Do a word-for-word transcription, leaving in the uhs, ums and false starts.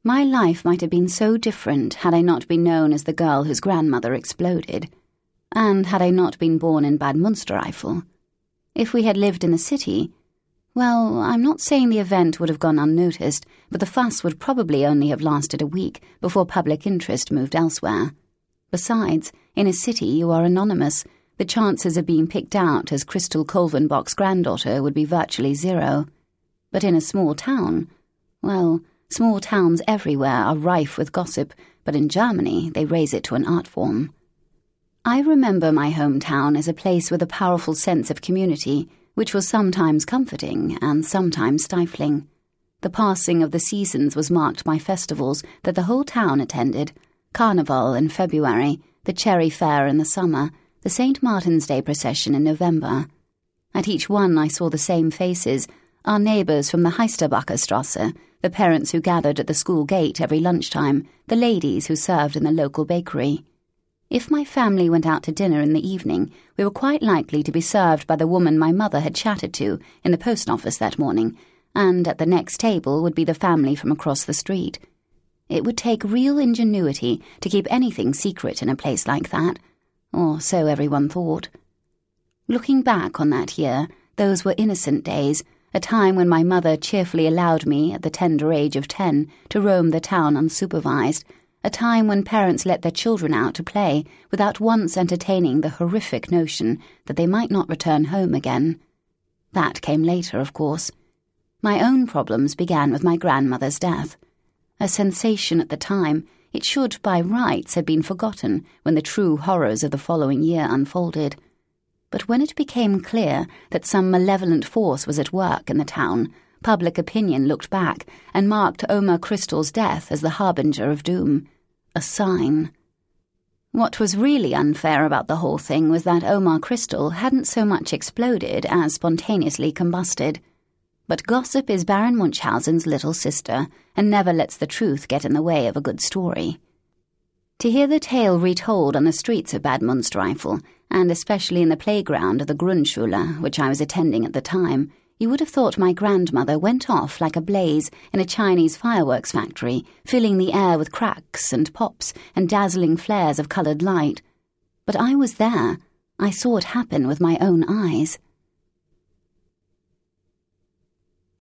My life might have been so different had I not been known as the girl whose grandmother exploded, and had I not been born in Bad Münstereifel. If we had lived in the city, well, I'm not saying the event would have gone unnoticed, but the fuss would probably only have lasted a week before public interest moved elsewhere. Besides, in a city you are anonymous. The chances of being picked out as Crystal Kolvenbach's granddaughter would be virtually zero. But in a small town, well, small towns everywhere are rife with gossip, but in Germany they raise it to an art form. I remember my hometown as a place with a powerful sense of community, which was sometimes comforting and sometimes stifling. The passing of the seasons was marked by festivals that the whole town attended: Carnival in February, the Cherry Fair in the summer, the Saint Martin's Day procession in November. At each one I saw the same faces, our neighbours from the Heisterbacher Strasse, the parents who gathered at the school gate every lunchtime, the ladies who served in the local bakery. If my family went out to dinner in the evening, we were quite likely to be served by the woman my mother had chatted to in the post office that morning, and at the next table would be the family from across the street. It would take real ingenuity to keep anything secret in a place like that, or so everyone thought. Looking back on that year, those were innocent days, a time when my mother cheerfully allowed me, at the tender age of ten, to roam the town unsupervised, a time when parents let their children out to play without once entertaining the horrific notion that they might not return home again. That came later, of course. My own problems began with my grandmother's death. A sensation at the time, it should by rights have been forgotten when the true horrors of the following year unfolded. But when it became clear that some malevolent force was at work in the town, public opinion looked back and marked Oma Crystal's death as the harbinger of doom. A sign. What was really unfair about the whole thing was that Oma Crystal hadn't so much exploded as spontaneously combusted. But gossip is Baron Munchausen's little sister, and never lets the truth get in the way of a good story. To hear the tale retold on the streets of Bad Münstereifel, and especially in the playground of the Grundschule, which I was attending at the time, you would have thought my grandmother went off like a blaze in a Chinese fireworks factory, filling the air with cracks and pops and dazzling flares of coloured light. But I was there. I saw it happen with my own eyes.